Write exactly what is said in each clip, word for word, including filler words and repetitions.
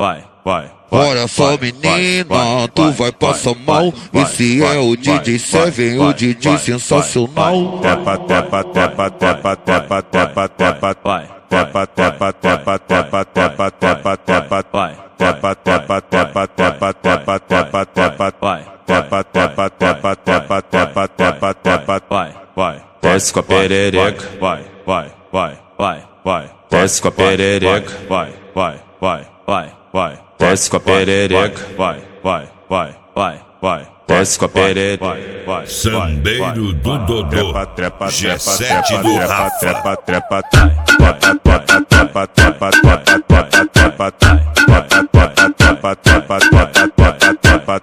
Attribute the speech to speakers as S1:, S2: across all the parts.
S1: vai, vai.
S2: Olha só menina, tu vai passar mal. Esse é o D J Seven, o D J sensacional.
S1: Tepa, tepa, tepa, tepa, tepa, tepa, tepa, vai. Tepa, tepa, tepa, tepa, tepa, tepa, tepa, vai. Tepa, tepa, tepa, tepa, tepa, tepa, tepa, vai. Tepa, tepa, tepa, tepa, tepa, tepa, tepa, vai, vai. Desce com a perereca, vai, vai, vai, vai, vai. Desce com a perereca, vai, vai, vai, vai, vai. Desce com a perereca, vai, vai, vai, vai, vai. Desce com a perereca, vai, vai.
S3: Sambeiro do Dodô, G sete do Rafa.
S1: Trepa, trepa, trepa, trepa, trepa, trepa, trepa, trepa, trepa, trepa, trepa, trepa, trepa,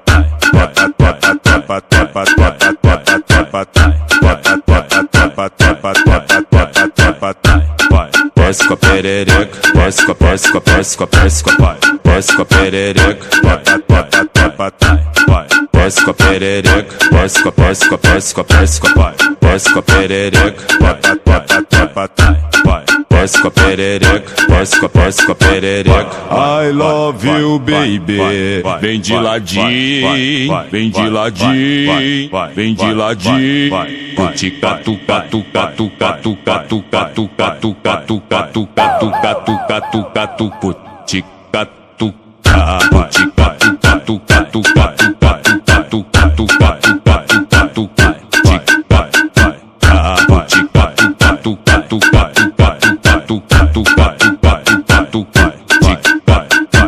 S1: desce com a perereca, desce com a, desce com a, desce com a, desce com a, vai. Desce com a perereca, vai, vai. Desce com a perereca, desce com a, desce com a, desce com a, desce com a, vai. Desce com a perereca, vai, vai. Desce com a perereca, desce com a, desce com a perereca.
S4: I love you, baby. Vem de ladinho, vem de ladinho, vem de ladinho. Tica, tuca, tuca, tuca, tuca, tuca, tuca, tuca, tuca, tuca, tuca, tuca, tuca, tuca, tica, tuca, tica, tuca, tuca, tuca, tuca, tuca, tuca, tuca, tuca, tuca, tuca, tica, tica, tuca, tuca, tuca, tuca, tuca, tuca, tuca, tuca, tuca, tica,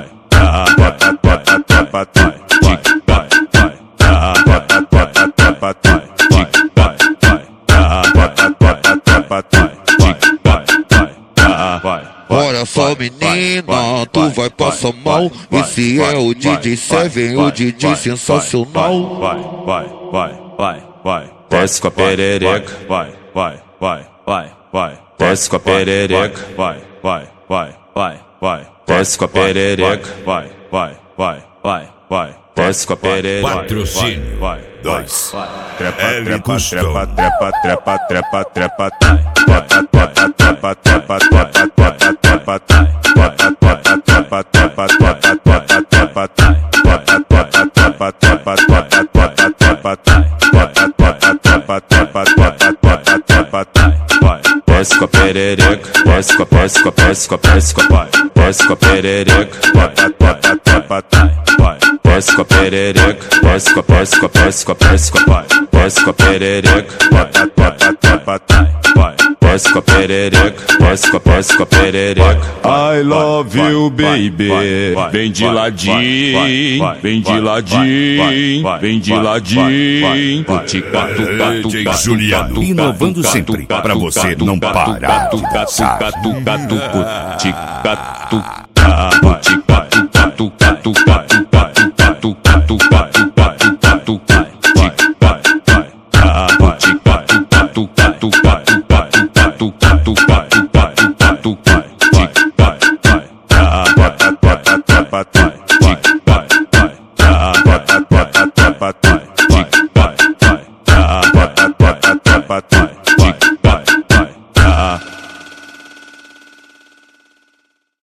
S2: olha só menina, tu vai passar mal. Esse é o D J Seven, o D J sensacional.
S1: Vai, vai, vai, vai, vai. Desce com a perereca, vai, vai, vai, vai, vai. Desce com a perereca, vai, vai, vai, vai, vai. Desce com a perereca, vai, vai, vai, vai, vai. Desce com a perereca,
S3: patrocínio,
S1: vai,
S3: dois.
S1: Trepa,
S3: L
S1: trepa,
S3: Custom.
S1: trepa, trepa, trepa, trepa, trepa, trepa, trepa, trepa, trepa, trepa, trepa, trepa, trepa, trepa, trepa, trepa, desce com a perereca, desce com a, desce com a, desce com a, desce com a, vai. Desce com a perereca, vai. Desce com a perereca, desce com a, desce com a, desce com a, desce com a, vai. Desce com a perereca, vai. Desce com a perereca, desce com a, desce com a perereca.
S4: I love you, baby. Vem de ladinho, vem de ladinho, vem de ladinho. Tica, tuca,
S3: D J
S4: tuca,
S3: Juliano,
S4: tuca,
S3: inovando
S4: tuca,
S3: sempre
S4: tuca,
S3: pra
S4: tuca,
S3: você
S4: tuca,
S3: não
S4: tuca,
S3: parar de
S4: tuca,
S3: dançar.
S4: tuca, tuca, tuca, tica, tuca, tuca, tuca, tuca, tuca,